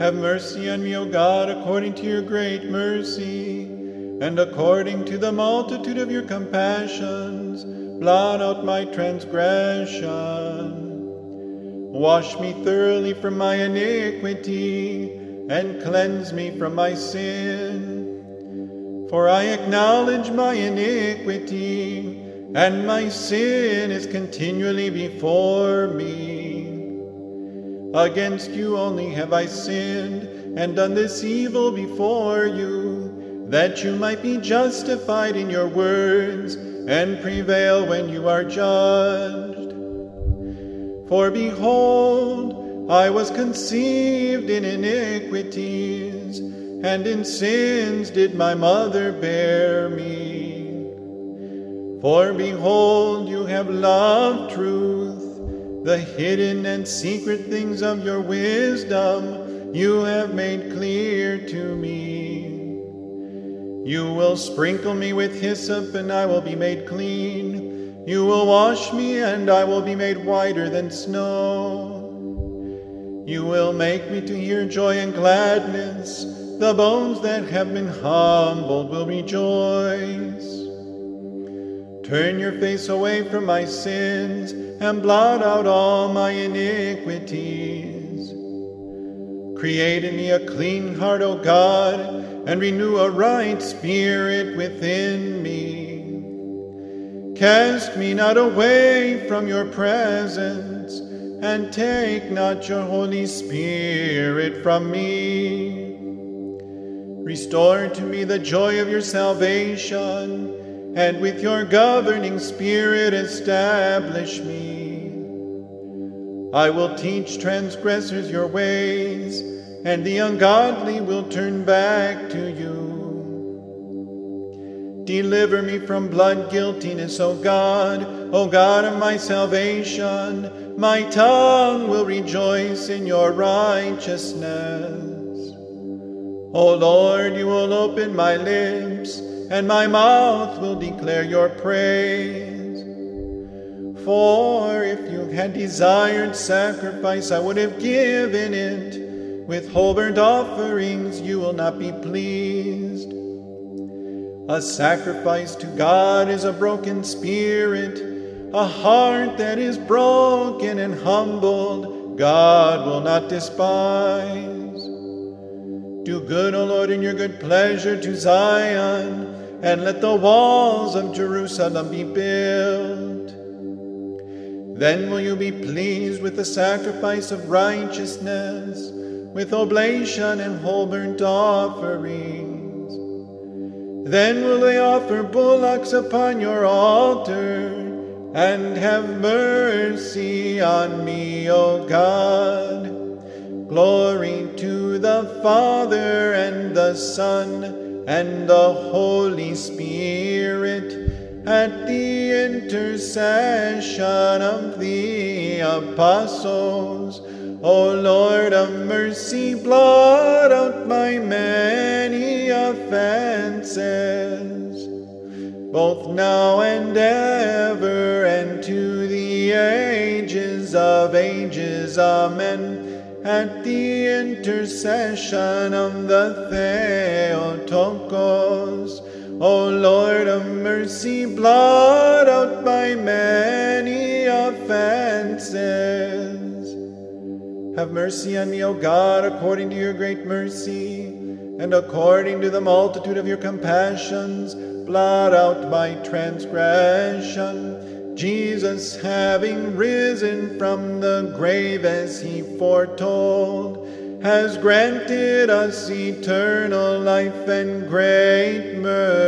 Have mercy on me, O God, according to your great mercy, and according to the multitude of your compassions, blot out my transgression. Wash me thoroughly from my iniquity, and cleanse me from my sin. For I acknowledge my iniquity, and my sin is continually before me. Against you only have I sinned, and done this evil before you, that you might be justified in your words, and prevail when you are judged. For behold, I was conceived in iniquities, and in sins did my mother bear me. For behold, you have loved truth, the hidden and secret things of your wisdom you have made clear to me. You will sprinkle me with hyssop, and I will be made clean. You will wash me, and I will be made whiter than snow. You will make me to hear joy and gladness. The bones that have been humbled will rejoice. Turn your face away from my sins, and blot out all my iniquities. Create in me a clean heart, O God, and renew a right spirit within me. Cast me not away from your presence, and take not your Holy Spirit from me. Restore to me the joy of your salvation, and with your governing spirit establish me. I will teach transgressors your ways, and the ungodly will turn back to you. Deliver me from blood guiltiness, O God of my salvation. My tongue will rejoice in your righteousness. O Lord, you will open my lips, and my mouth will declare your praise. For if you had desired sacrifice, I would have given it. With whole burnt offerings you will not be pleased. A sacrifice to God is a broken spirit, a heart that is broken and humbled, God will not despise. Do good, O Lord, in your good pleasure to Zion, and let the walls of Jerusalem be built. Then will you be pleased with the sacrifice of righteousness, with oblation and whole burnt offerings. Then will they offer bullocks upon your altar, and have mercy on me, O God. Glory to the Father, and the Son, and the Holy Spirit, at the intercession of the apostles. O Lord of mercy, blot out my many offenses, both now and ever, and to the ages of ages. Amen. At the intercession of the Theotokos, O Lord of mercy, blot out my many offenses. Have mercy on me, O God, according to your great mercy, and according to the multitude of your compassions, blot out my transgression. Jesus, having risen from the grave as he foretold, has granted us eternal life and great mercy.